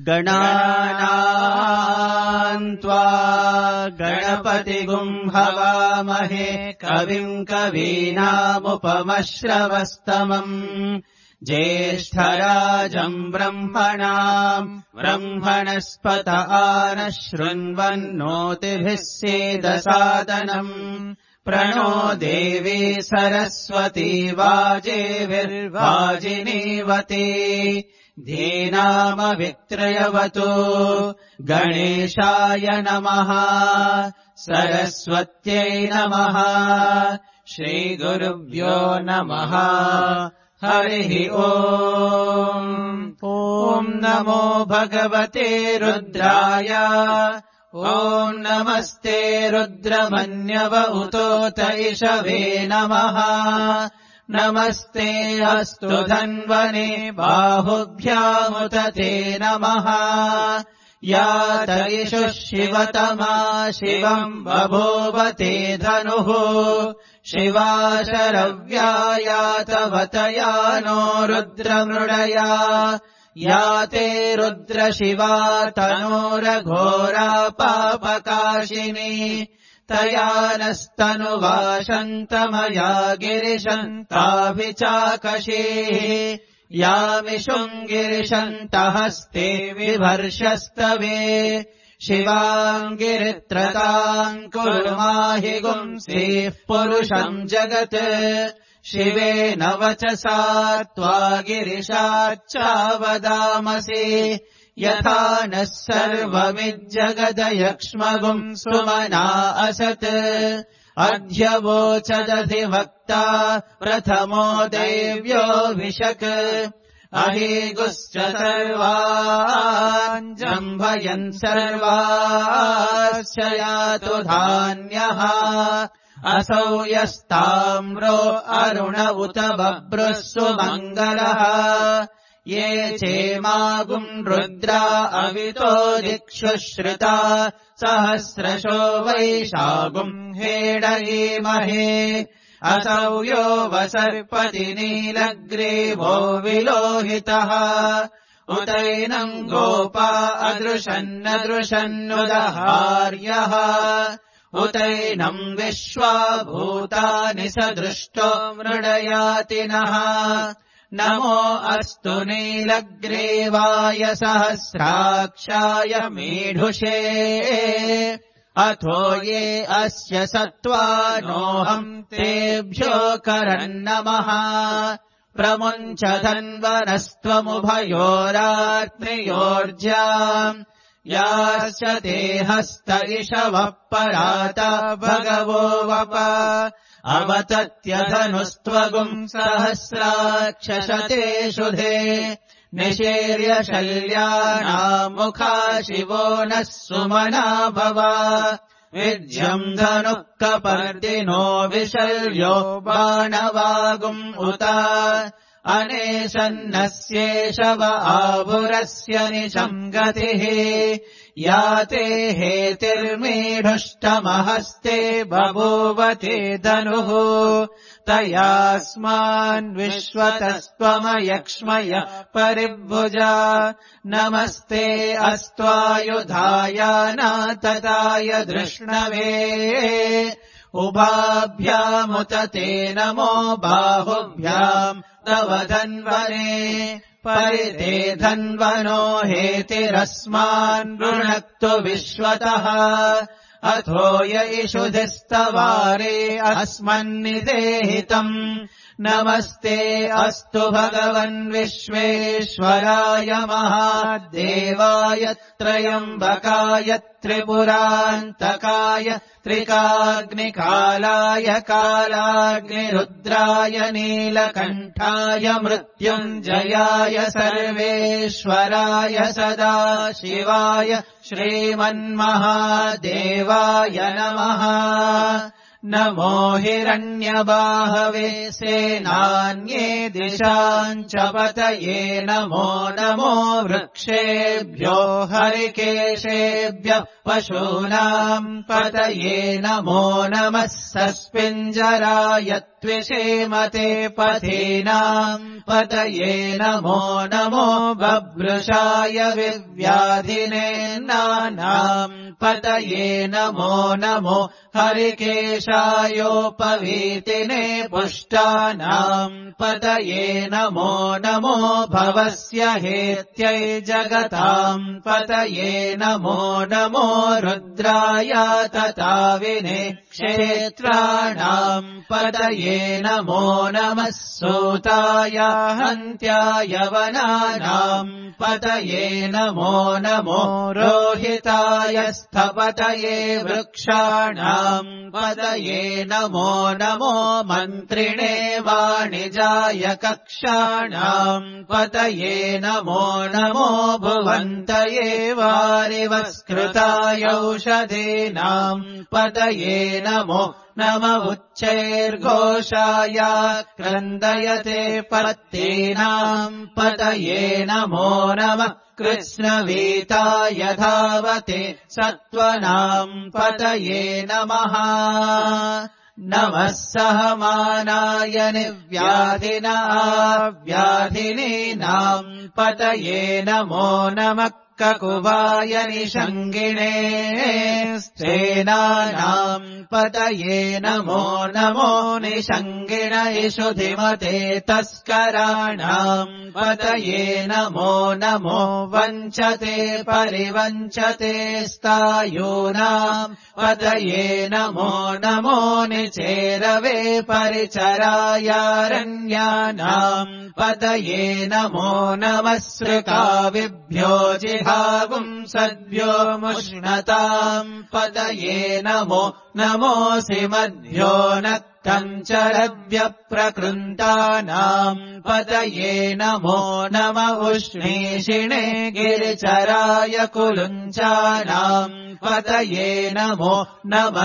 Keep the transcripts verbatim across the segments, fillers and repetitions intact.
गणानाम् त्वा गणपतिगुम् हवामहे कविम् कवीनामुपमश्रवस्तमम् ज्येष्ठराजम् ब्रह्मणाम् ब्रह्मणस्पत आनः शृण्वन्नोतिभिः सीदसादनम् प्रणो देवी सरस्वती वाजेभिर्वाजिनीवती धीनामवित्रयवतु गणेशाय नमः सरस्वत्यै नमः श्रीगुरुभ्यो नमः हरिः ओम् ॐ नमो भगवते रुद्राय ॐ नमस्ते रुद्रमन्यव उतोत इषवे नमः नमस्ते अस्तु धन्वने बाहुभ्यामुत ते नमः या तैषुः शिवतमा शिवम् बभूव ते धनुः शिवा शरव्या तवतया नो रुद्रमृडया या ते रुद्रशिवा तनोरघोरा पापकाशिनी तया नस्तनुवाशन्तमया गिरिशन्ताभिचाकशीः यामिषुम् गिरिशन्तहस्ते विभर्षस्तवे शिवाम् गिरित्रताम् कुर्माहि गुंसीः पुरुषम् जगत् शिवेन वचसा त्वा गिरिशाच्चावदामसि यथा नः सर्वमिज्जगदयक्ष्मगुम् सुमना असत् अध्यवोचदधिवक्ता प्रथमो देव्यो विशक् अहीगुश्च सर्वान् जम्भयन् सर्वाश्च यातु धान्यः असौ यस्ताम्रो अरुण उत बभ्रुः सुमङ्गलः ये चेमागुम् रुद्रा अवितो दिक्षु श्रुता सहस्रशो वैशागुम् हेडयीमहे असौ यो वसर्पति नीलग्रीवो विलोहितः उतैनम् गोपा अदृशन्नदृशन्नुदहार्यः उतैनम् विश्वा भूतानि सदृष्टो मृडयातिनः नमो अस्तु नीलग्रीवाय सहस्राक्षाय मीढुषे अथो ये अस्य सत्त्वानोऽहम् तेभ्यो करन्नमः प्रमुञ्च धन्वनस्त्वमुभयोरात्रियोर्जाम् याश्च ते हस्त इषवः पराता भगवो वप अवतत्यधनुस्त्वगुम् सहस्राक्षशते शुधे निशीर्य शल्यानामुखा शिवो नः सुमना भव विद्यम् धनुः कपर्दिनो विशल्यो बाणवागुम् उत अनेशन्नस्येषव आभुरस्य निशम् गतिः या ते हेतिर्मीढुष्टमहस्ते बभूवते धनुः तयास्मान्विश्वतस्त्वमयक्ष्मय परिभुजा नमस्ते अस्त्वायुधाय नातताय धृष्णवे उभाभ्यामुत ते नमो बाहुभ्याम् तव धन्वने परिते धन्वनो हेतिरस्मान् वृणक्तु विश्वतः अथो य इषुधिस्तवारे अस्मन्निदेहितम् नमस्ते अस्तु भगवन् विश्वेश्वराय महादेवाय त्रयम्बकाय त्रिपुरान्तकाय त्रिकाग्निकालाय कालाग्निरुद्राय नीलकण्ठाय मृत्युञ्जयाय सर्वेश्वराय सदाशिवाय श्रीमन्महादेवाय नमः नमो हिरण्यबाहवे सेनान्ये दिशाम् च पतये नमो नमो वृक्षेभ्यो हरिकेशेभ्यः पशूनाम् पतये नमो नमः सस्पिञ्जराय त्विषेमते पथीनाम् पतये नमो नमो बभ्रुषाय विव्याधिने नानाम् पतये नमो नमो हरिकेशायोपवीतिने पुष्टानाम् पतये नमो नमो भवस्य हेत्यै जगताम् पतये नमो नमो रुद्राय तताविने क्षेत्राणाम् पतये नमो नमः सूताय हन्त्याय वनानाम् पतये नमो नमो रोहिताय स्थपतये वृक्षाणाम् पतये नमो नमो मन्त्रिणे वाणिजाय कक्षाणाम् पतये नमो नमो भुवन्तये वारिवस्कृताय औषधीनाम् पतये नमो नम उच्चैर्घोषाय क्रन्दयते पत्तीनाम् पतये नमो नमः कृष्णवीताय धावते सत्त्वनाम् पतये नमः नमः सहमानाय निव्याधिना व्याधिनीनाम् पतये नमो नमः ककुवाय निषङ्गिणे स्तेनानाम् पतये नमो नमो निषङ्गिण इषुधिमते तस्कराणाम् पतये नमो नमो वञ्चते परिवञ्चते स्तायूनाम् पतये नमो नमो निचेरवे परिचरायारण्यानाम् पतये नमो नमः सृकाविभ्यो जिहागुम् सद्भ्यो मुष्णताम् पतये नमो नमोऽसि मध्यो नक्तञ्चरव्यप्रकृन्तानाम् पतये नमो नम उष्णीषिणे गिरिचराय कुलुञ्चानाम् पतये नमो नम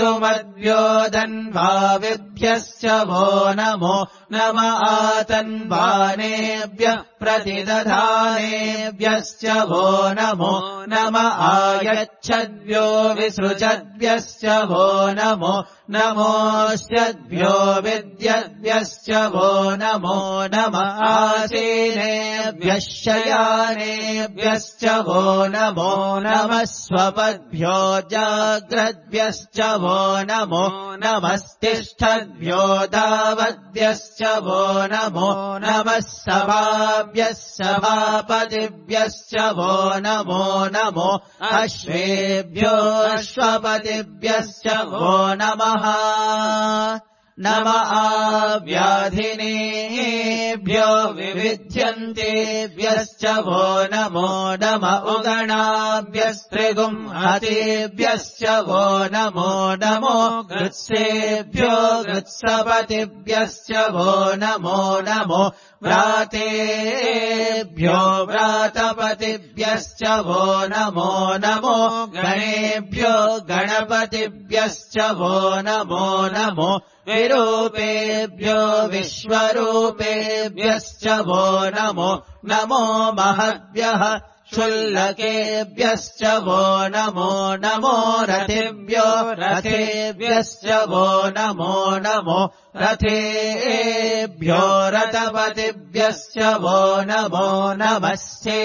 इषुमद्योदन्वाविभ्यश्च वो नमो नम आतन्वानेभ्यः प्रतिदधानेभ्यश्च वो नमो नम आयच्छद्भ्यो विसृजद्भ्यश्च वो नमो नमोऽस्यद्भ्यो विद्यद्भ्यश्च वो नमो नम आसीनेभ्यः शयानेभ्यश्च वो नमो नमः स्वपद्भ्यो जाग्रद्भ्यश्च वो नमो नमस्तिष्ठद्भ्यो धावद्भ्यश्च वो नमो नमः सभाभ्यः सभापतिभ्यश्च वो नमो नमो अश्वेभ्यो अश्वपतिभ्यश्च वो नमः नम आव्याधिनेभ्यो विविध्यन्तेभ्यश्च वो नमो नम उगणाभ्यस्त्रिगुंहतेभ्यश्च वो नमो नमो गृत्सेभ्यो गृत्सपतिभ्यश्च वो नमो नमो व्रातेभ्यो व्रातपतिभ्यश्च वो नमो नमो गणेभ्यो गणपतिभ्यश्च वो नमो नमो विरूपेभ्यो विश्वरूपेभ्यश्च वो नमो नमो महद्भ्यः क्षुल्लकेभ्यश्च वो नमो नमो रथेभ्यो रथेभ्यश्च वो नमो नमो रथेभ्यो रथपतिभ्यश्च वो नमो नमः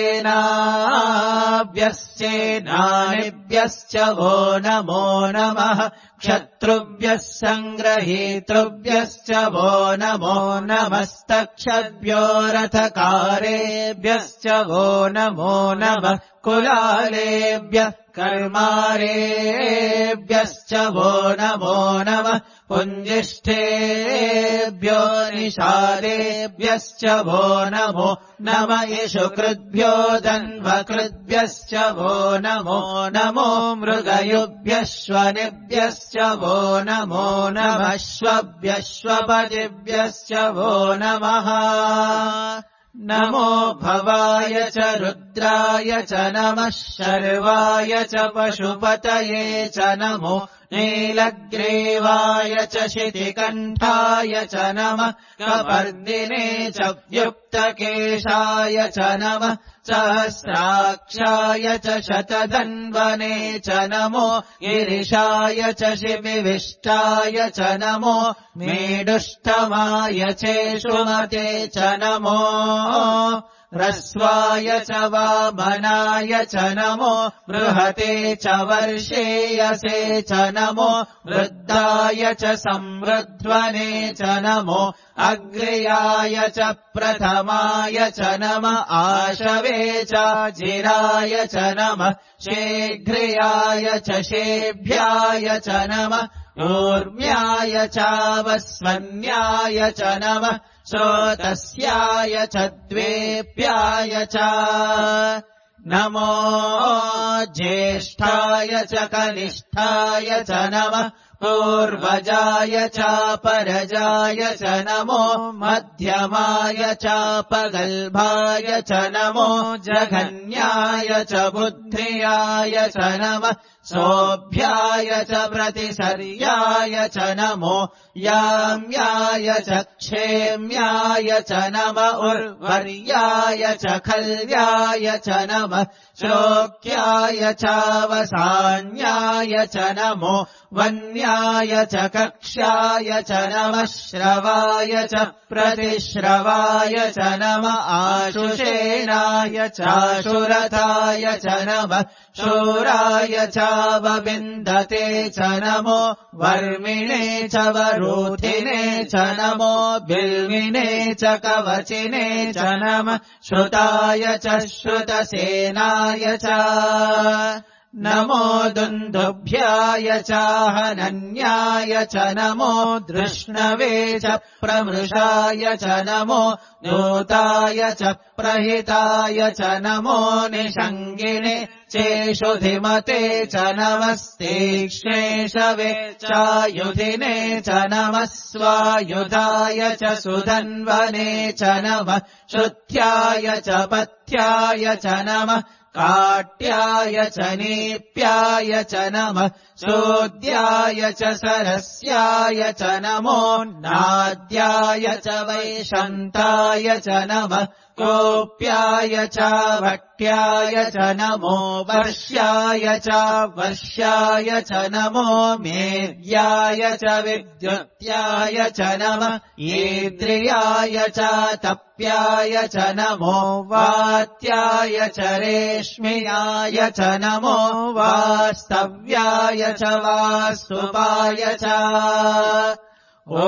सेनाभ्यश्चेनानिभ्यश्च वो नमो नमः क्षत्रुभ्यः सङ्ग्रहीतृभ्यश्च वो नमो नमस्तक्षद्भ्यो रथकारेभ्यश्च वो नमो नमः कुलालेभ्यः कर्मारेभ्यश्च वो नमो नमः पुञ्जिष्ठेभ्यो निषादेभ्यश्च वो नमो नम इषुकृद्भ्यो धन्वकृद्भ्यश्च वो नमो नमो मृगयुभ्यश्वनिभ्यश्च वो नमो नमः श्वभ्यश्वपतिभ्यश्च वो नमः नमो भवाय च रुद्राय च नमः शर्वाय च पशुपतये च नमो नीलग्रीवाय च शितिकण्ठाय च नमः कपर्दिने च व्युक्तकेशाय च नमः सहस्राक्षाय च शतधन्वने च नमो गिरिशाय च शिविविष्टाय च नमो मेडुष्टमाय चेषुमते च नमो ह्रस्वाय च वामनाय च नमो बृहते च वर्षेयसे च नमो वृद्धाय च संवृध्वने च नमो अग्र्याय च प्रथमाय च नमः आशवे च जिराय च नमः शेघ्र्याय च शेभ्याय च नमः ऊर्म्याय चावस्वन्याय च नमः श्रोतस्याय च द्वेप्याय च नमो ज्येष्ठाय च कनिष्ठाय च नमः पूर्वजाय चापरजाय च नमो मध्यमाय चापगल्भाय च नमो जघन्याय च बुद्ध्याय च नमः सोऽभ्याय च प्रतिसर्याय च नमो याम्याय च क्षेम्याय च नमः उर्वर्याय च खल्याय च नमः श्लोक्याय चावसान्याय च नमो वन्याय च कक्ष्याय च नमः श्रवाय च प्रतिश्रवाय च नमः आशुषेणाय चाशुरथाय च नमः शूराय चावविन्दते च नमो वर्मिणे च वरूथिने च नमो बिल्विने च कवचिने च नमः श्रुताय च श्रुतसेनाय च नमो दुन्दुभ्याय चाहनन्याय च नमो धृष्णवे च प्रमृषाय च नमो दूताय च प्रहिताय च नमो निषङ्गिने चेषुधिमते च नमस्तीक्ष्णेशवे चायुधिने च नमः स्वायुधाय च सुधन्वने च नमः श्रुत्याय च पथ्याय च नमः काट्याय च नीप्याय च नमः चोद्याय च सरस्याय च नमो नाद्याय च वैशन्ताय च नमः कोप्याय च भट्याय च नमो वर्ष्याय च वर्ष्याय च नमो मेद्याय च विद्युत्याय च नमः ईद्रियाय च तप्याय च नमो वात्याय च रेश्म्याय च नमो वास्तव्याय च वास्तुपाय च ॐ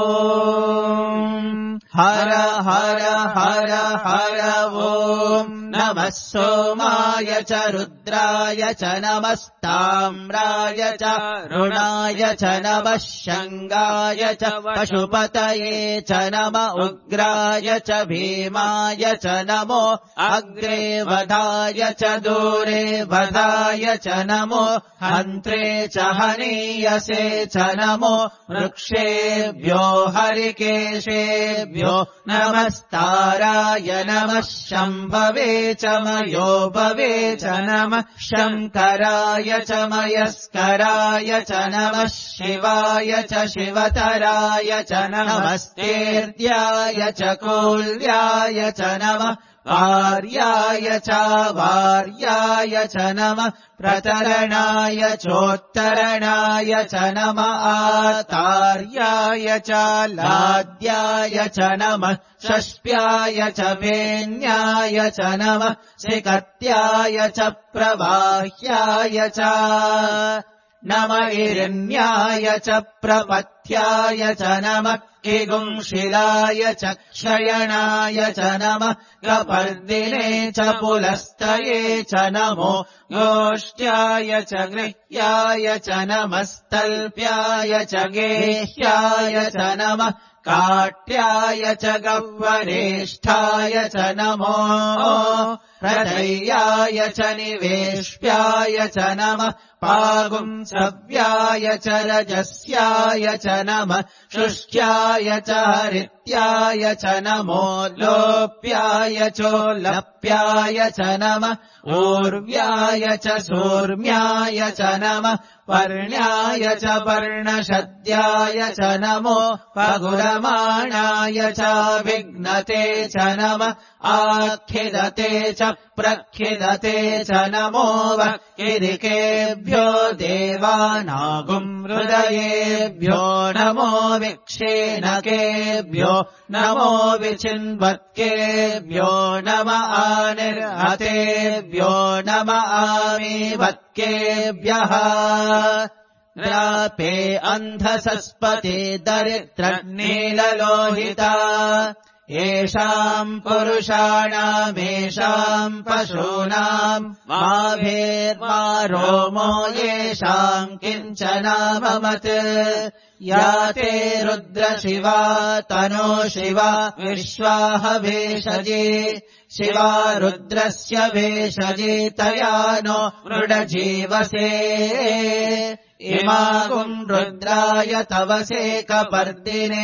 हर हर हर हर ॐ नमः सोमाय च रुद्राय च नमस्ताम्राय च रुणाय च नमः शङ्गाय च पशुपतये च नमः उग्राय च भीमाय च नमो अग्रे वधाय च दूरे वधाय च नमो हन्त्रे च हनीयसे च नमो वृक्षेभ्यो हरिकेशेभ्यो नमस्ताराय नमः शम्भवे च मयोभवे च नमः शङ्कराय च मयस्कराय च नमः शिवाय च शिवतराय च नमस्तेर्द्याय च कूल्याय च नमः आर्याय च वार्याय च नमः प्रतरणाय चोत्तरणाय च नमः आतार्याय च लाद्याय च नमः षष्प्याय च वेन्याय च नमः सिकत्याय च प्रवाह्याय च नमः इरण्याय च प्रपथ्याय च नमः किगुंशिलाय च क्षयणाय च नमः कपर्दिने च पुलस्तये च नमो गोष्ट्याय च गृह्याय च नमस्तल्प्याय च गेह्याय च नमः काट्याय च गह्वरेष्ठाय च नमो प्रचय्याय च निवेश्याय च नमः पागुंसव्याय च रजस्याय च नमः शुष्क्याय च हरित्याय च नमो लोप्याय चोल्लप्याय च नमः ऊर्व्याय च सूर्म्याय च नमः पर्ण्याय च पर्णशद्याय च नमो पगुरमाणाय च विघ्नते च नमः आखिदते च प्रखिदते च नमो वक्किरिकेभ्यो देवानागुम् हृदयेभ्यो नमो विक्षेणकेभ्यो नमो विचिन्वत्केभ्यो नम आनिर्हतेभ्यो नम आमीवत्केभ्यः द्रापे अन्धसस्पते दरिद्रनीललोहिता येषाम् पुरुषाणामेषाम् पशूनाम् माभेर्मा रोमो येषाम् किञ्चनाममत् या ते रुद्रशिवा तनो शिवा विश्वाह भेषजे शिवा रुद्रस्य भेषजे तया नो मृडजीवसे इमागुम् रुद्राय तवसे कपर्दिने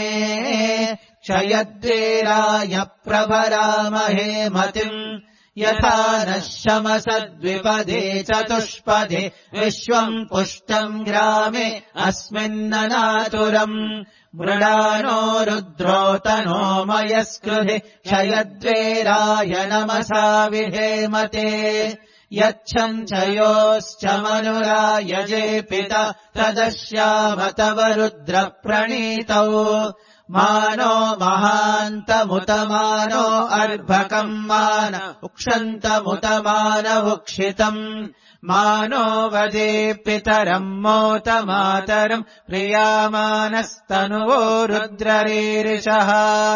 क्षयद्वेराय प्रभरामहे मतिम् यथा नः शमसद्विपदे चतुष्पदे विश्वम् पुष्टम् ग्रामे अस्मिन्ननातुरम् मृडानो रुद्रोतनो मयस्कृधि क्षयद्वेराय नमसा विधेमते यच्छञ्चयोश्च मनुरायजे पिता तदश्याम तव रुद्रप्रणीतौ मानो महान्तमुतमानो अर्भकम् मान उक्षन्तमुतमानवुक्षितम् मानो वदे पितरम् मोतमातरम् प्रियामानस्तनुवो रुद्ररीरिषः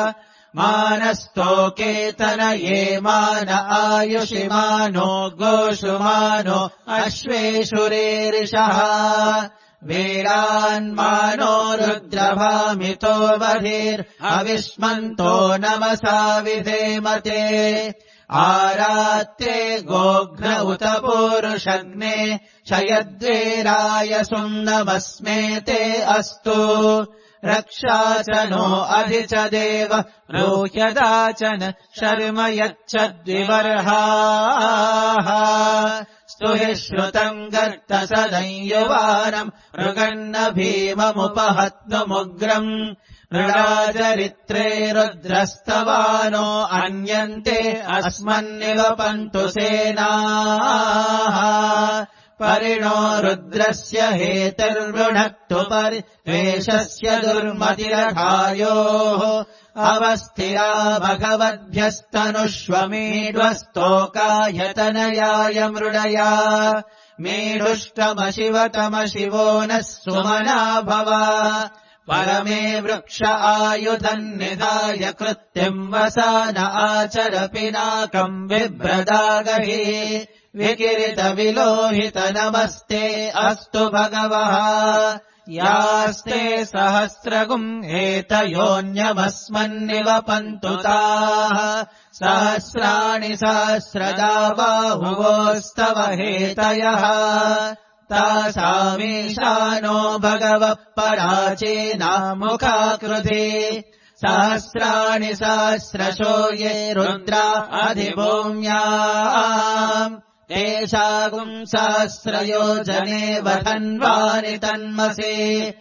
मानस्तोकेतनये मान आयुषि मानो गोषु मानो अश्वेषुरीरिषः वीरान्मानो रुद्रभामितो वधीर् अविष्मन्तो नमसा विधेमते आरात्ते गोघ्न उत पूरुषग्ने क्षयद्वेराय सुम्नमस्मेते अस्तु रक्षा च नो अधि च देव रोह्यदाचन शर्म यच्छद्विवर्हाः स्तुहि श्रुतम् गर्त सदंयुवानम् मृगन्न भीममुपहत्नुमुग्रम् मृडाचरित्रे रुद्रस्तवानो अन्यन्ते अस्मन्निवपन्तु सेनाः परिणो रुद्रस्य हेतिर्वृणक्तु परिद्वेषस्य दुर्मतिरघायोः अवस्थिरा भगवद्भ्यस्तनुष्वमीढ्वस्तोकायतनयाय मृडया मीढुष्टमशिवतमशिवो नः सुमना भव परमे वृक्ष आयुधम् निधाय कृत्यम् वसान आचर पिनाकम् बिभ्रदागहि विकिरितविलोहित नमस्ते अस्तु भगवः यास्ते सहस्रगुम् एतयोऽन्यमस्मन्निवपन्तु ताः सहस्राणि सहस्रदा बाहुवोस्तव हेतयः तासामीशानो भगवः पराचीनामुखाकृते सहस्राणि सहस्रशो ये रुद्रा अधिभूम्याम् तेषागुम् सहस्रयोजने वधन्वानि तन्मसे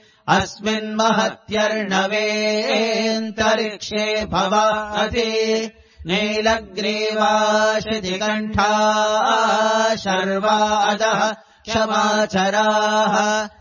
अस्मिन्महत्यर्णवेऽन्तरिक्षे भवाति नीलग्रीवाशितिकण्ठा शर्वा अधः क्षमाचराः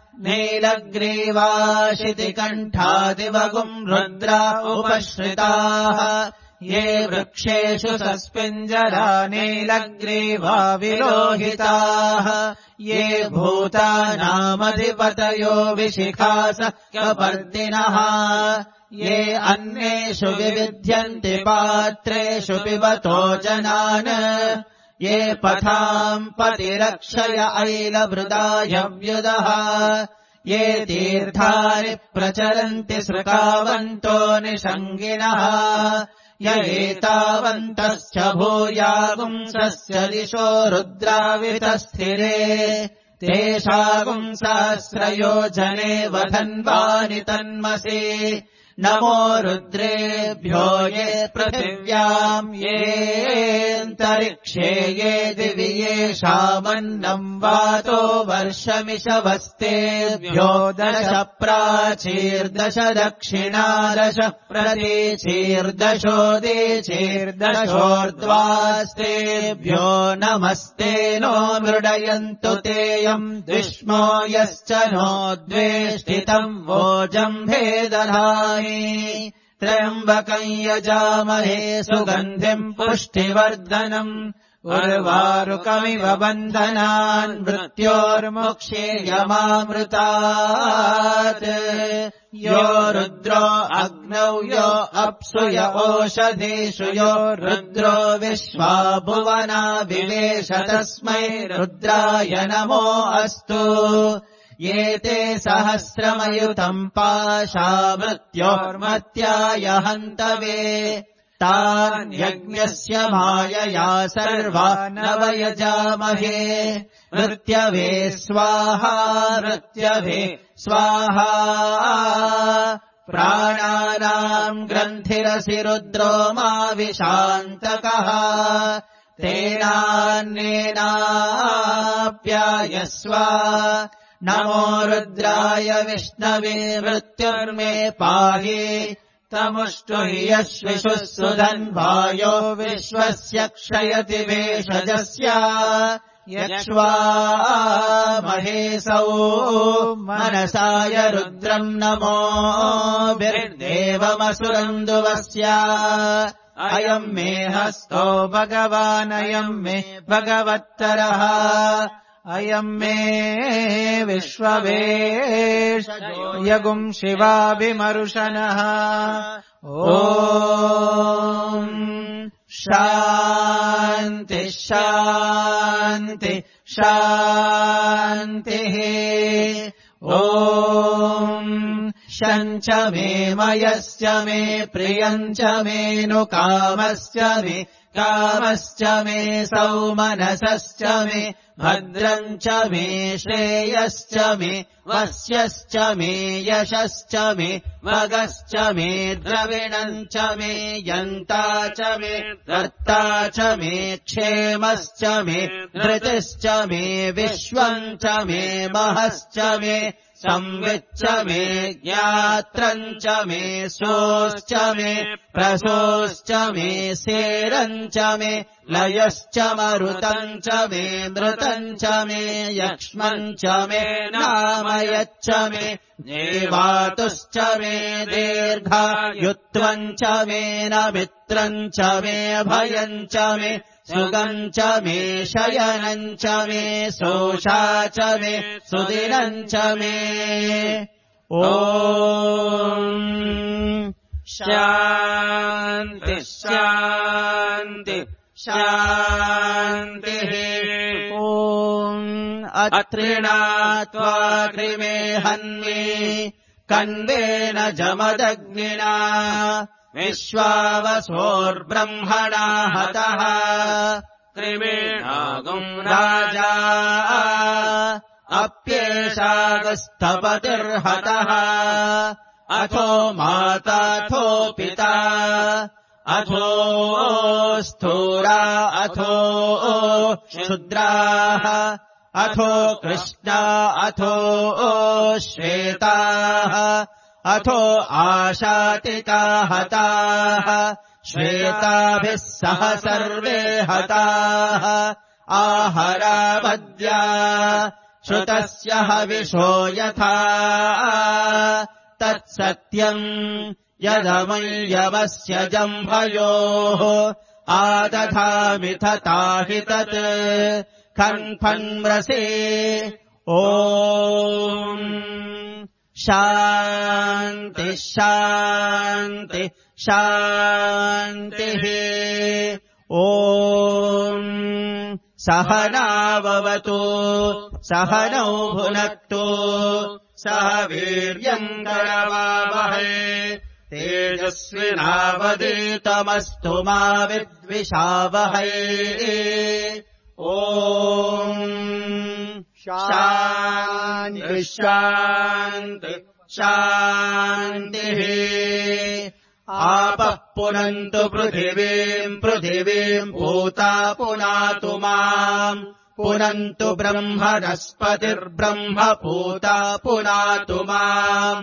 नीलग्रीवाशितिकण्ठादिवगुम् रुद्रा उपश्रिताः ये वृक्षेषु सस्पिञ्जरा नीलग्रीवा विलोहिताः ये भूतानामधिपतयो विशिखास कपर्दिनः ये अन्येषु विविध्यन्ति पात्रेषु पिबतो जनान् ये पथाम् पतिरक्षय ऐलभृदायव्युदः ये तीर्थानि प्रचरन्ति सृकावन्तो निषङ्गिनः य एतावन्तश्च भूयागुंसस्य दिशो रुद्रावितस्थिरे तेषागुंसहस्रयोजने वधन्वानि तन्मसि नमो रुद्रेभ्यो ये पृथिव्याम् येऽन्तरिक्षे ये दिवि येषामन्नम् वातो वर्षमिषवस्तेभ्यो दश प्राचीर्दश दक्षिणादश प्रतीचीर्दशोदीचीर्दशोर्ध्वास्तेभ्यो नमस्ते नो मृडयन्तु तेयम् द्विष्मो यश्च नो द्वेष्टितम् वोजम्भे दधामि त्र्यम्बकम् यजामहे सुगन्धिम् पुष्टिवर्धनम् उर्वारुकमिव बन्धनान् मृत्योर्मुक्षेयमामृतात् यो रुद्रो अग्नौ यो अप्सु य ओषधीषु यो रुद्रो विश्वा भुवना विवेश तस्मै रुद्राय नमो अस्तु ये ते सहस्रमयुतम् पाशा मृत्योर्मत्याय हन्तवे तान् यज्ञस्य मायया सर्वा नवयजामहे मृत्यवे स्वाहा मृत्यवे स्वाहा प्राणानाम् ग्रन्थिरसि रुद्रो मा विशान्तकः तेनान्नेनाप्यायस्व नमो रुद्राय विष्णवे मृत्युर्मे पाहि तमुष्टु हि यश्विषुः सुधन्वायो विश्वस्य क्षयति वेषजस्य यक्ष्वा महेशौ मनसाय रुद्रम् नमो बिर्देवमसुरन्दुवस्य अयम् मे हस्तो भगवानयम् मे भगवत्तरः अयम् मे विश्ववेशजो यगुम् शिवाभिमरुशनः ॐ शान्ति शान्ति शान्तिः ॐ शञ्च मे मयश्च मे प्रियञ्च मे नु कामश्च मे कामश्च मे सौमनसश्च मे भद्रम् च मे श्रेयश्च मे वस्यश्च मे यशश्च मे वगश्च मे द्रविणम् च मे यन्ता च मे कर्ता च मे क्षेमश्च मे धृतिश्च मे विश्वम् च मे महश्च मे संविच्च मे ज्ञात्रम् च मे सोश्च मे प्रसोश्च मे सेरम् च मे लयश्च मरुतम् च मे मृतम् च मे यक्ष्मम् च मे नामयच्च मे देवातुश्च मे दीर्घायुत्वम् च मे न मित्रम् च मे भयम् च मे सुगम् च मे शयनम् च मे सोषा च मे सुदिनम् च मे ॐ शान्ति शान्ति शान्तिः ॐ अत्रिणात्वा कृमे हन्मे कण्वेन जमदग्निना विश्वावसोर्ब्रह्मणा हतः कृमेणागुम् राजा अप्येषागस्थपतिर्हतः अथो माताथो पिता अथो स्थूरा अथो क्षुद्राः अथो कृष्णा अथो श्वेताः अथो आशातिका हताः श्वेताभिः सह सर्वे हताः आहरावद्या श्रुतस्य हविषो यथा तत्सत्यम् यदमय्यवस्य जम्भयोः आदधामि तथा हि तत् खन्फन्मृषे ॐ शान्ति शान्ति शान्तिः ॐ सहनाववतु सहनौ भुनक्तु सह वीर्यम् करवावहै तेजस्विनावदीतमस्तु मा विद्विषावहै। ॐ शान्ति शान्ति शान्तिः। आपः पुनन्तु पृथिवीम् पृथिवीम् पूता पुनातु माम् पुनन्तु ब्रह्मणस्पतिर्ब्रह्म पूता पुनातु माम्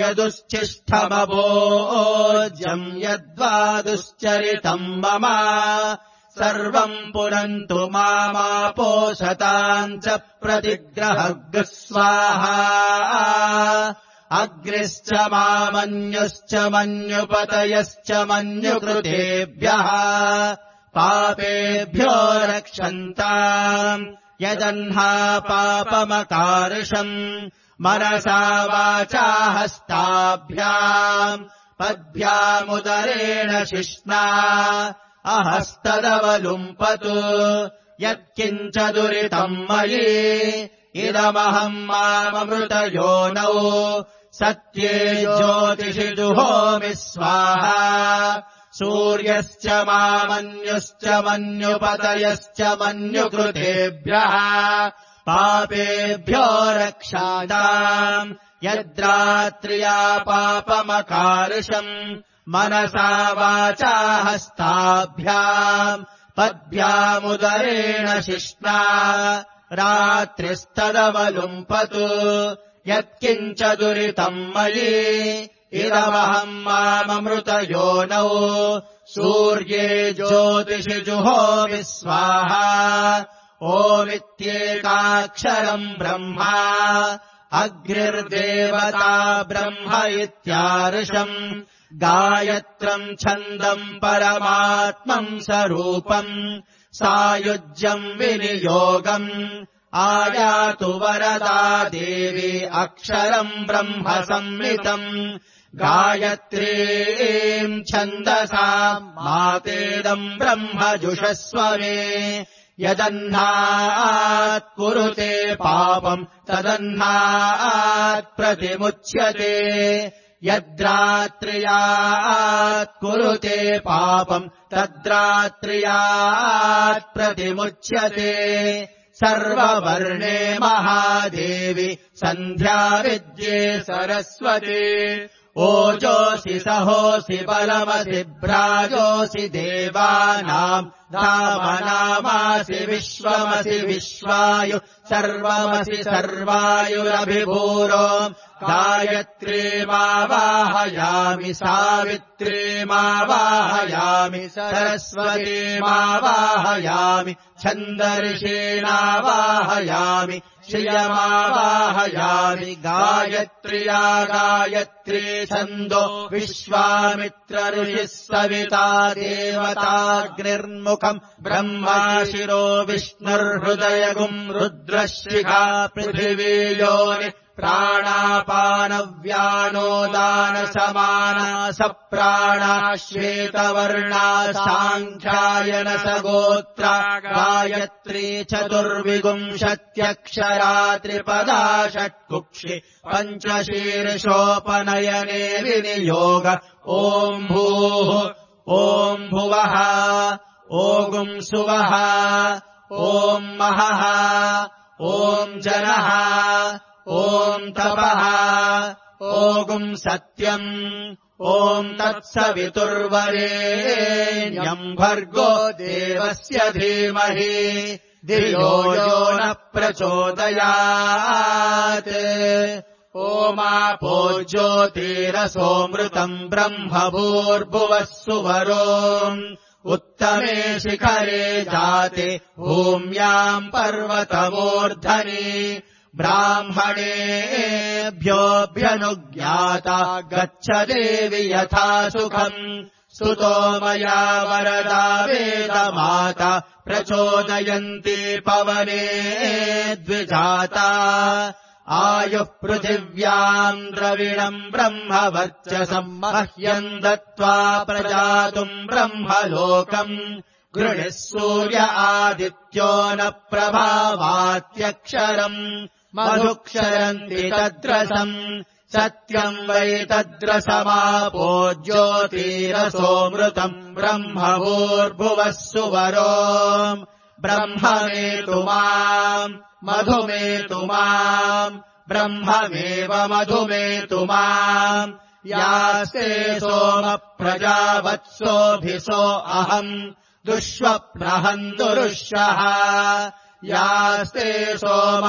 यदुच्छिष्टमभोज्यम् यद्वादुश्चरितम् मम सर्वम् पुनन्तु मामापोषताम् च प्रतिग्रहग् स्वाहा। अग्निश्च मामन्युश्च मन्युपतयश्च मन्युकृतेभ्यः पापेभ्यो रक्षन्ताम् यदह्ना पापमकार्षम् मनसा वाचा हस्ताभ्याम् पद्भ्यामुदरेण शिश्ना अहस्तदवलुम्पतु यत्किञ्च दुरितम् मयि इदमहम् माममृतयोनौ सत्ये ज्योतिषि जुहोमि स्वाहा। सूर्यश्च मामन्युश्च मन्युपतयश्च मन्युकृतेभ्यः पापेभ्यो रक्षाताम् यद्रात्र्या पापमकार्षम् मनसा वाचा हस्ताभ्याम् पद्भ्यामुदरेण शिश्ना रात्रिस्तदवलुम्पतु यत्किञ्च दुरितम् मयि इदमहम् माममृतयोनौ सूर्ये ज्योतिषि जुहोमि स्वाहा। ओमित्येकाक्षरम् ब्रह्मा अग्निर्देवता ब्रह्म इत्यार्षम् गायत्रम् छन्दम् परमात्मम् स्वरूपम् सायुज्यम् विनियोगम् आयातु वरदा देवी अक्षरम् ब्रह्म संहितम् गायत्रीम् छन्दसा मातेदम् ब्रह्म जुषस्व मे यदह्नात् कुरुते पापम् तदह्नात् प्रतिमुच्यते यद्रात्र्यात् कुरुते पापम् तद्रात्र्यात् प्रतिमुच्यते सर्ववर्णे महादेवी सन्ध्या विद्ये सरस्वती ओजोऽसि सहोऽसि बलमसि भ्राजोऽसि देवानाम् धामनामासि विश्वमसि विश्वायु सर्वमसि सर्वायुरभिभूरो गायत्रीमावाहयामि सावित्रीमावाहयामि सरस्वतीमावाहयामि छन्दर्षीणावाहयामि श्रियमावाहयामि गायत्र्या गायत्री छन्दो विश्वामित्र ऋषिः सविता देवताग्निर्मुखम् ब्रह्मा शिरो विष्णुर्हृदयगुम् रुद्रशिखा पृथिवी योनि प्राणापानव्यानोदानसमाना सप्राणा श्वेतवर्णा साङ्ख्यायन सगोत्रा गायत्री चतुर्विंशत्यक्षरा त्रिपदा षट्कुक्षि पञ्चशीर्षोपनयने विनियोग ॐ भूः ॐ भुवः ॐ सुवः ॐ महः ॐ जनः ॐ तपः ॐ सत्यम् ॐ तत्सवितुर्वरेण्यम् भर्गो देवस्य धीमहि धियो यो न प्रचोदयात् ओमापो ज्योतिरसोऽमृतम् ब्रह्म भूर्भुवः सुवरो उत्तमे शिखरे जाते भूम्याम् पर्वतमूर्धनि ब्राह्मणेभ्योऽभ्यनुज्ञाता गच्छ देवि यथा सुखम् स्तुतो मया वरदा वेदमाता प्रचोदयन्ती पवने द्विजाता आयुः पृथिव्याम् द्रविणम् ब्रह्म वर्चसम् मह्यम् दत्त्वा प्रजातुम् ब्रह्मलोकम् गृणिः सूर्य आदित्यो न प्रभावात्यक्षरम् मधुक्षरन्ति तद्रसम् सत्यम् वै तद्रसमापो ज्योतिरसोऽमृतम् ब्रह्म भूर्भुवः सुवरो ब्रह्ममेतु माम् मधुमेतु माम् ब्रह्ममेव मधुमेतु माम् यास्ते सोम प्रजावत्सोऽभिसो अहम् दुष्स्वप्नहम् दुरुष्यः यास्ते सोम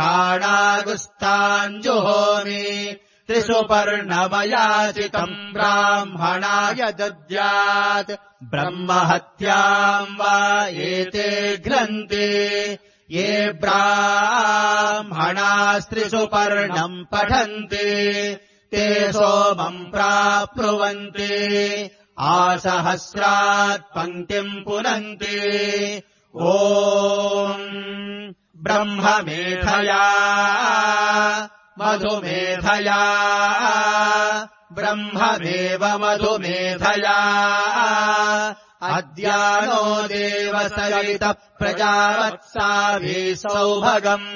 प्राणागुस्ताञ्जुहोमि त्रिषु पर्णमयाचितम् ब्राह्मणाय दद्यात् ब्रह्महत्याम् वा एते घ्नन्ति ये ब्राह्मणास्त्रिषु पर्णम् पठन्ति ते सोमम् प्राप्नुवन्ति आसहस्रात् पङ्क्तिम् पुनन्ति ॐ ब्रह्ममेधया मधुमेधया ब्रह्ममेव मधुमेधया अद्यानो देवसवितः प्रजावत्साभि सौभगम्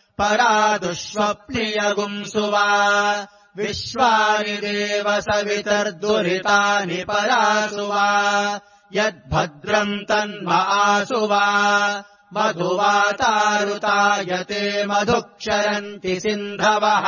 परादुष्वप्नियगुंसुवा विश्वानि देवसवितर्दुरितानि परासुवा यद्भद्रम् तन्म आसुवा मधुवातारुतायते मधुक्षरन्ति सिन्धवः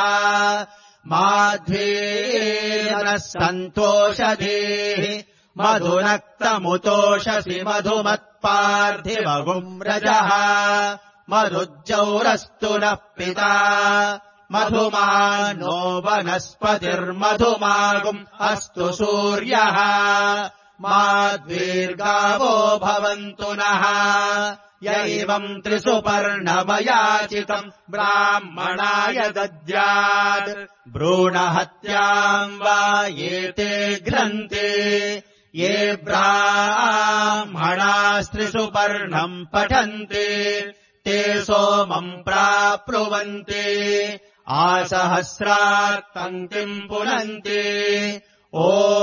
माध्वीनः सन्तोषधीः मधुनक्तमुतोषसि मधुमत्पार्थिवगुम् रजः मधुज्जौरस्तु नः पिता मधुमानो वनस्पतिर्मधुमागुम् अस्तु सूर्यः माद्वीर्गावो भवन्तु नः य एवम् त्रिषु पर्णमयाचितम् ब्राह्मणाय दद्यात् भ्रूणहत्याम् वा एते घ्नन्ति ये ब्राह्मणास्त्रिषु पर्णम् पठन्ति ते सोमम् प्राप्नुवन्ति आसहस्रात् पङ्क्तिम् पुनन्ति ॐ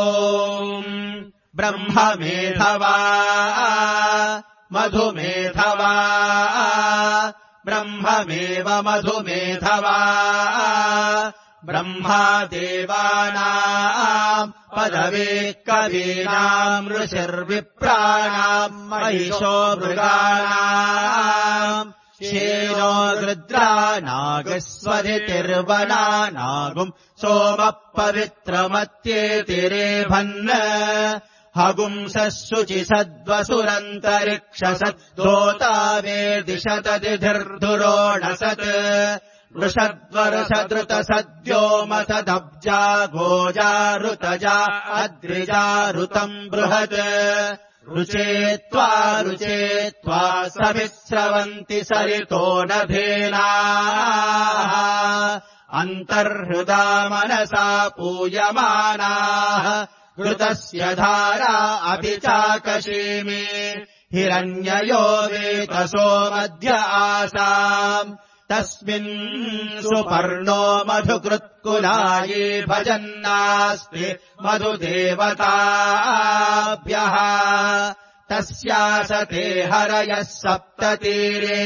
ब्रह्ममेधवा मधुमेधवा ब्रह्ममेव मधुमेधवा ब्रह्मा देवानाम् पदवे कवीनाम् ऋषिर्विप्राणाम् महिषो मृगाणाम् शेनो रुद्रा नागस्वरितिर्वना नागुम् सोमः पवित्रमत्येतिरेभन् हगुंसः शुचि सद्वसुरन्तरिक्षसद्दोता वेदिशतदिधिर्धुरोणसत् वृषद्वरसदृतसद्योमसदब्जा गोजा ऋतजा अद्रिजारुतम् बृहत् रुचे त्वा रुचे त्वा सभिस्रवन्ति सरितो नभेनाः अन्तर्हृदा मनसा पूयमानाः घृतस्य धारा अभिचाकशीमि हिरण्ययो वेतसो मध्य आसाम् तस्मिन् सुपर्णो मधुकृत्कुलायी भजन्नास्ति मधुदेवताभ्यः तस्यासते हरयः सप्ततीरे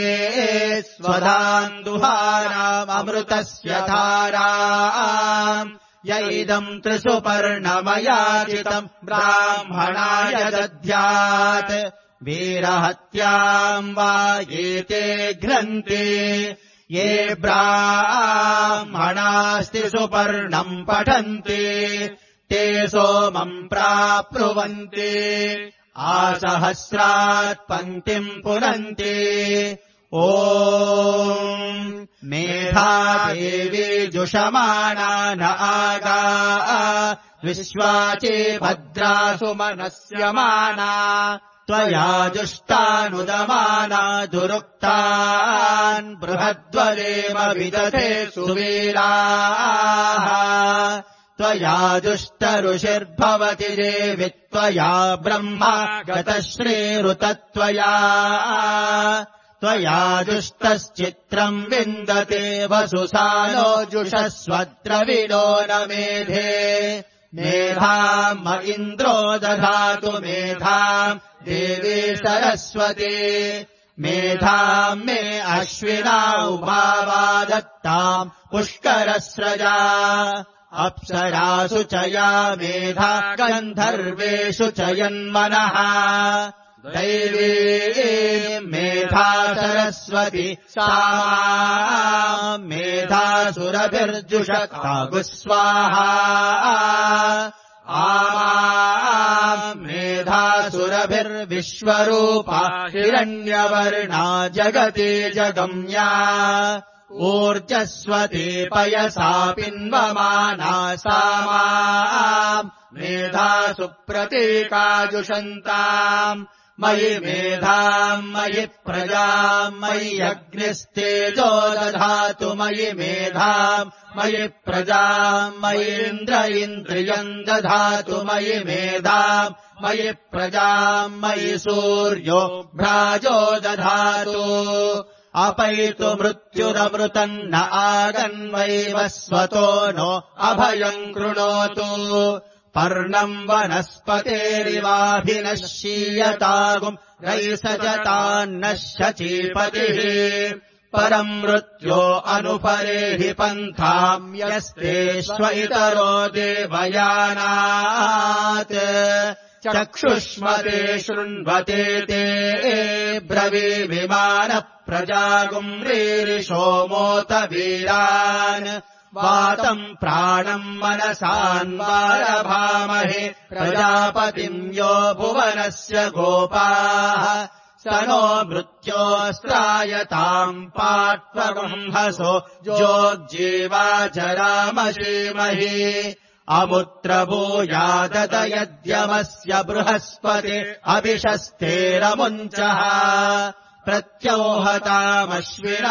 स्वधान्दुहानामृतस्य धाराम् य इदम् त्रिषु पर्णमयाचितम् ब्राह्मणाय दद्यात् वीरहत्याम् वा एते घ्नन्ति ये ब्राह्मणास्त्रिषु पर्णम् पठन्ति ते सोमम् प्राप्नुवन्ति आसहस्रात् पङ्क्तिम् पुनन्ति ॐ मेधा देवी जुषमाणा न आगा विश्वाचे भद्रासु मनस्यमाना त्वया जुष्टानुदमाना दुरुक्तान् बृहद्वरेम विदधे सुवीराः त्वया जुष्टऋषिर्भवति देवि त्वया ब्रह्मा गतश्रीरुतत्वया त्वया जुष्टश्चित्रम् विन्दते वसुसानो जुषस्वद्रविणो न मेधे मेधाम् म इन्द्रो दधातु मेधाम् देवी सरस्वती मेधाम् मे अश्विना उभावा दत्ताम् पुष्करस्रजा अप्सरासु च या मेधा गन्धर्वेषु च यन्मनः दैवी मेधा सरस्वती सा मेधासुरभिर्जुषक्तागुस्वाहा आमा मेधासुरभिर्विश्वरूपा हिरण्यवर्णा जगति जगम्या ऊर्जस्वती पयसा पिन्वमाना सा मेधासु प्रतीकाजुषन्ताम् मयि मेधाम् मयि प्रजाम् मयि अग्निस्तेजो दधातु मयि मेधाम् मयि प्रजाम् मयि इन्द्र इन्द्रियम् दधातु मयि मेधाम् मयि प्रजाम् मयि सूर्यो भ्राजो दधातु अपैतु मृत्युरमृतम् न आगन्वैव स्वतो नो अभयम् कृणोतु पर्णम् वनस्पतेरिवाभिनश्यीयतागुम् रैसजतान्नः शचीपतिः परम् मृत्यो अनुपरेहि पन्थाम् यस्ते श्वइतरो देवयानात् चक्षुष्मते शृण्वते ते ब्रवीविमानप्रजागुम् रीरिषोमोत वीरान् वातम् प्राणम् मनसान्वारभामहे प्रजापतिम् यो भुवनस्य गोपाः स नो मृत्योस्त्रायताम् पाट्वगुंहसो जोज्जीवाचरामशीमहि अमुत्र भूयादत यद्यमस्य बृहस्पति अभिषस्तेरमुञ्चः प्रत्योहतामश्विना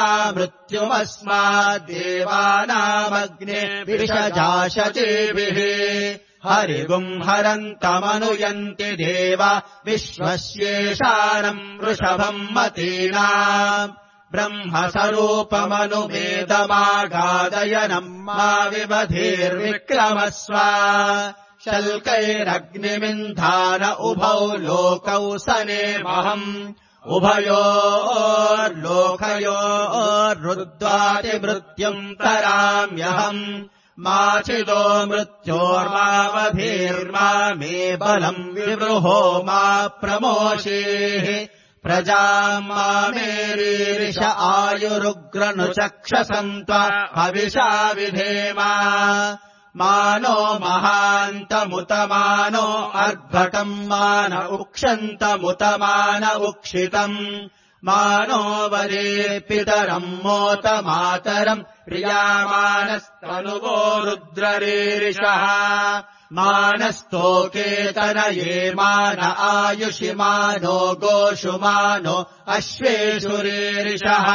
मृत्युमस्माद्देवानामग्ने विषजाशतीभिः हरिगुम् हरन्तमनुयन्ति देवा विश्वस्येषानम् वृषभम् मतीनाम् ब्रह्मस्वरूपमनुमेदमागादयनम् मा विबधीर्विक्रमस्व शल्कैरग्निमिन्धान उभौ लोकौ सनेमहम् उभयोर्लोकयोर्रुद्वातिमृत्युम् तराम्यहम् माचिदो मृत्योर्मावधीर्मा मे बलम् विवृहो मा प्रमोषेः प्रजाम् मा मेरीरिष आयुरुग्रनुचक्षसन्त्वा हविषा विधेमा मानो महान्तमुतमानो अर्भटम् मान उक्षन्तमुतमान उक्षितम् मानो वरे पितरम् मोतमातरम् प्रियामानस्तनुवो रुद्ररीरिषः मानस्तोकेतनये मान आयुषि मानो गोषु मानो अश्वेषु रीरिषः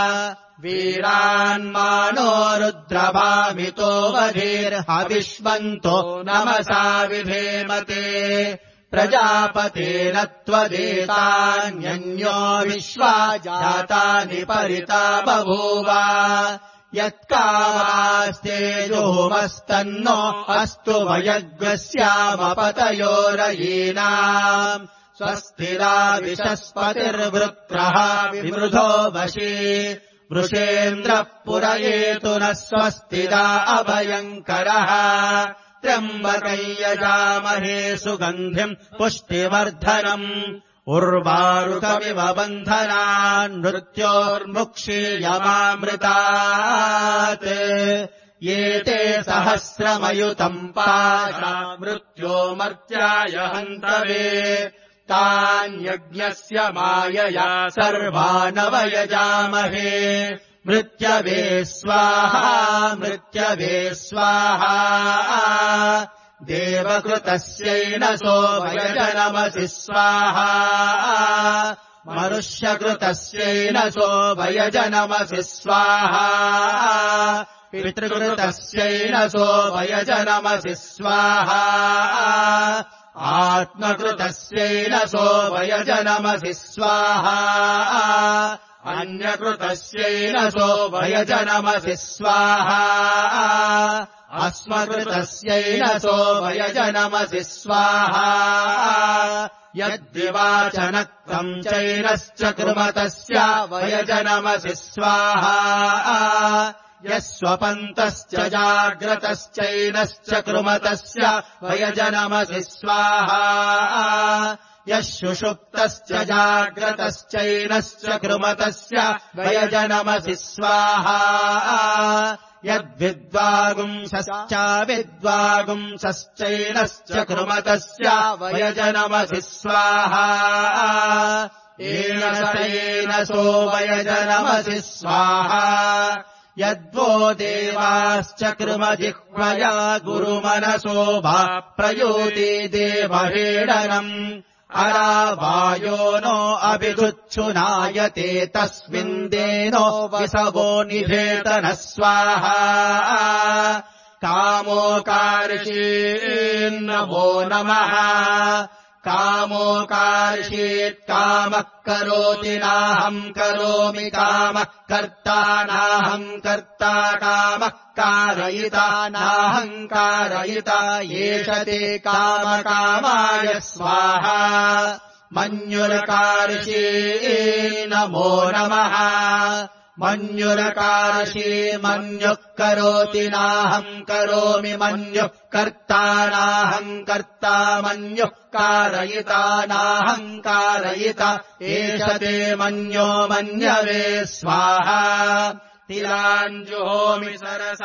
वीरान्मानो रुद्रभामितो वधीर्हविष्वन्तो नमसा विधेमते प्रजापतेन त्वदेतान्यन्यो विश्वा जातानि परिता बभूव यत्कामास्तेजोमस्तन्नो अस्तु वयग्स्यामपतयोरयीनाम् स्वस्तिरा विशस्पतिर्वृत्रः विमृधो वशी वृषेन्द्रः पुरयेतु न स्वस्तिदा अभयङ्करः त्र्यम्बकम् यजामहे सुगन्धिम् पुष्टिवर्धनम् उर्वारुकमिव बन्धनान् मृत्योर्मुक्षीयमामृतात् ये ते सहस्रमयुतम् पाशा मृत्यो मर्त्याय हन्तवे तान्यज्ञस्य मायया सर्वानवयजामहे मृत्यवे स्वाहा मृत्यवे स्वाहा देवकृतस्यैनसो वयजनमसि स्वाहा मनुष्यकृतस्यैनसो वयजनमसि स्वाहा पितृकृतस्यैनसो वयजनमसि स्वाहा आत्मकृतस्यैनसो वयजनमसि स्वाहा अन्यकृतस्यैनसो वयजनमसि स्वाहा अस्मकृतस्यैनसो वयजनमसि स्वाहा यद्विवाचनक्तम् चैनश्च कृमतस्य वयजनमसि स्वाहा यः स्वपन्तश्च जाग्रतश्चैनश्च कृमतस्य वयजनमसि स्वाहा यः सुषुप्तश्च जाग्रतश्चैनश्च कृमतस्य वयजनमसि स्वाहा यद्विद्वागुंसश्च विद्वागुंसश्चैनश्च कृमतस्य वयजनमसि स्वाहा येन सैनसो वयजनमसि स्वाहा यद्वो देवाश्च कृमजिह्वया गुरुमनसो वा प्रयोति देवहेडनम् अरावायो नो अभिदुच्छुनायते तस्मिन्देनो विसवो निभेतनः स्वाहा कामोकार्षीन्नमो नमः कामोकार्षीत् कामः करोति नाहम् करोमि कामः कर्ता नाहम् कर्ता कामः कारयिता नाहम् कारयिता एष ते कामकामाय स्वाहा मन्युरकार्षी नमो नमः मन्युरकार्षी मन्युः करोति नाहम् करोमि मन्युः कर्ता नाहम् कर्ता मन्युः कारयिता नाहम् कारयिता एष ते मन्यो मन्यवे स्वाहा तिलाञ्जुहोमि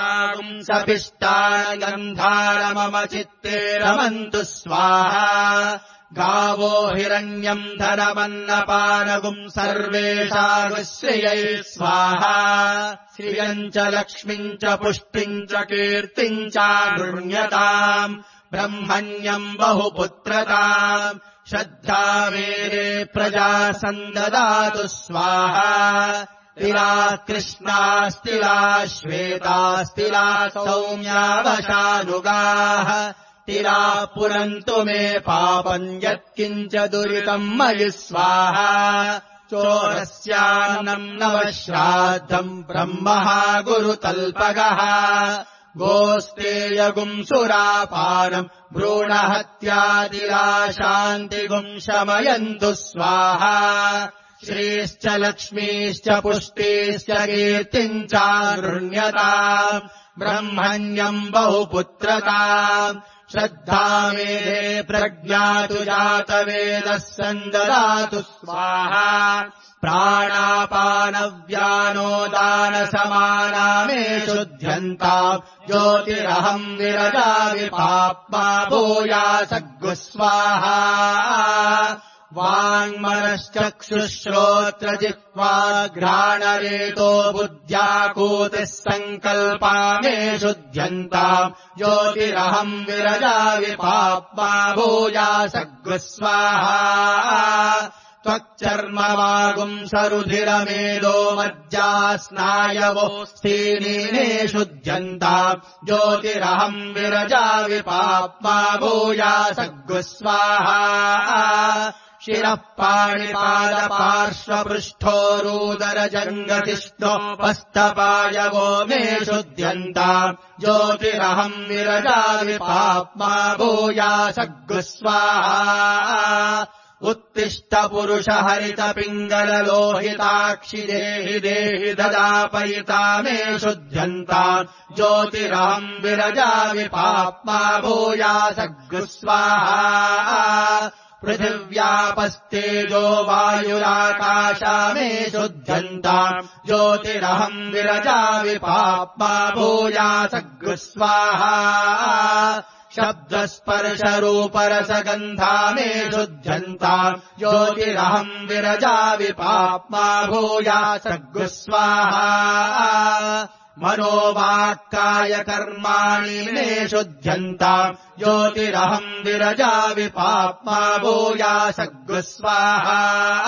सरसागुंसपिष्टानगन्धार मम चित्ते रमन्तु स्वाहा गावो हिरण्यम् धनमन्नपानगुम् सर्वेषागुश्रियै स्वाहा श्रियम् च लक्ष्मीम् च पुष्टिम् च कीर्तिम् चागृण्यताम् ब्रह्मण्यम् बहुपुत्रताम् श्रद्धा मेरे प्रजा सन्ददातु स्वाहा तिला कृष्णास्तिला श्वेतास्तिला सौम्यावशानुगाः तिला पुरन्तु मे पापम् यत्किञ्च दुरितम् मयि स्वाहा चोरस्यान्नम् नवः श्राद्धम् ब्रह्मः गुरुतल्पगः गोस्तेयगुम् सुरापानम् भ्रूणहत्यादिला शान्तिगुम् शमयन्तु स्वाहा श्रीश्च लक्ष्मीश्च पुष्टिश्च कीर्तिम् चागृण्यताम् ब्रह्मण्यम् बहुपुत्रताम् श्रद्धा मेरे प्रज्ञातु जातवेदः सन्ददातु स्वाहा प्राणापानव्यानोदानसमाना मे शुध्यन्ताम् ज्योतिरहम् विरजामि पाप्मा भूयासग्गुस्वाहा वाङ्मनश्चक्षुश्रोत्रजिह्वाघ्राणरेतो बुद्ध्याकूतिः सङ्कल्पा मे शुध्यन्ताम् ज्योतिरहम् विरजामि पाप्मा भूयासग्गुस्वाहा त्वक्चर्मवागुंसरुधिरमेदो मज्जा स्नायवो स्थीनीने शुध्यन्ताम् ज्योतिरहम् विरजामि पाप्मा भूयासग्गुस्वाहा शिरः पाणिपादपार्श्वपृष्ठोरूदरजङ्गतिष्ठोपस्थपायवो मे शुध्यन्ताम् ज्योतिरहम् विरजामि पाप्मा भूयासग्गुस्वाहा उत्तिष्ठ पुरुष हरित पिङ्गललोहिताक्षि देहि देहि ददापयिता मे शुध्यन्ताम् ज्योतिरहम् विरजामि पाप्मा भूयासग्गुस्वाहा पृथिव्यापस्तेजो वायुराकाशा मे शुध्यन्ताम् ज्योतिरहम् विरजामि पाप्मा भूयासग्गुस्वाहा शब्दस्पर्शरूपरसगन्धा मे शुध्यन्ताम् ज्योतिरहम् विरजामि पाप्मा भूयासग्गुस्वाहा मनोवाक्काय कर्माणि मे शुध्यन्ताम् ज्योतिरहम् विरजामि पाप्मा भूयासग्गुस्वाहा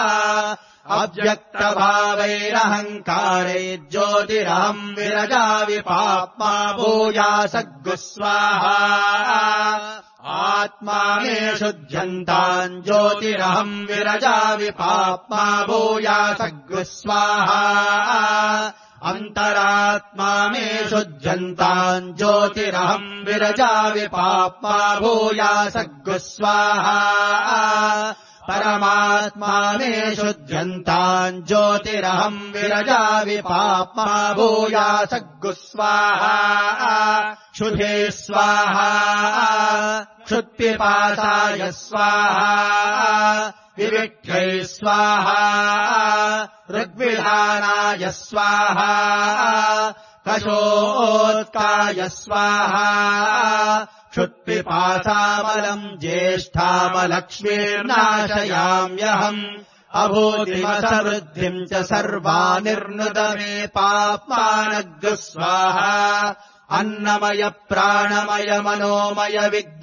अव्यक्तभावैरहङ्कारे ज्योतिरहम् विरजामि पाप्मा भूयासग्गुस्वाहा आत्मा मे शुध्यन्ताम् ज्योतिरहम् विरजामि पाप्मा भूयासग्गुस्वाहा अन्तरात्मा मे शुध्यन्ताम् ज्योतिरहम् विरजामि पाप्मा भूयासग्गुस्वाहा परमात्मा मे शुध्यन्ताम् ज्योतिरहम् विरजा विपाप्मा भूयासग्गु स्वाहा शुधे स्वाहा क्षुत्पिपासाय स्वाहा विविक्ष्यै स्वाहा ऋग्विधानाय स्वाहा कशोत्काय स्वाहा क्षुत्पिपासामलम् ज्येष्ठामलक्ष्मीर्नाशयाम्यहम् अभूतिमसमृद्धिम् च सर्वानिर्नुद मे पाप्मानग्गु स्वाहा अन्नमय प्राणमय मनोमय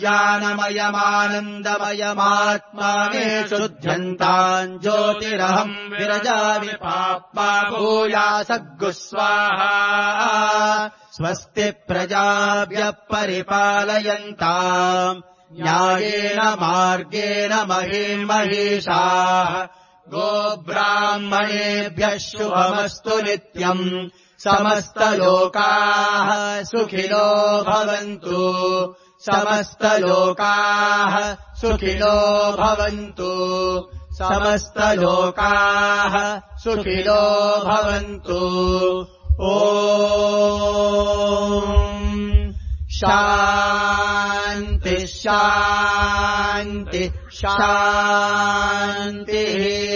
विज्ञानमयमानन्दमयमात्मा मे शुध्यन्ताम् ज्योतिरहम् विरजा विपाप्मा भूयासग्गु स्वाहा स्वस्ति प्रजाभ्यः परिपालयन्ताम् न्यायेन मार्गेण महीर्महीषाः गोब्राह्मणेभ्यः शुभमस्तु नित्यम् समस्तलोकाः सुखिनो भवन्तु समस्तलोकाः सुखिनो भवन्तु समस्तलोकाः सुखिनो भवन्तु ॐ शान्ति शान्ति शान्तिः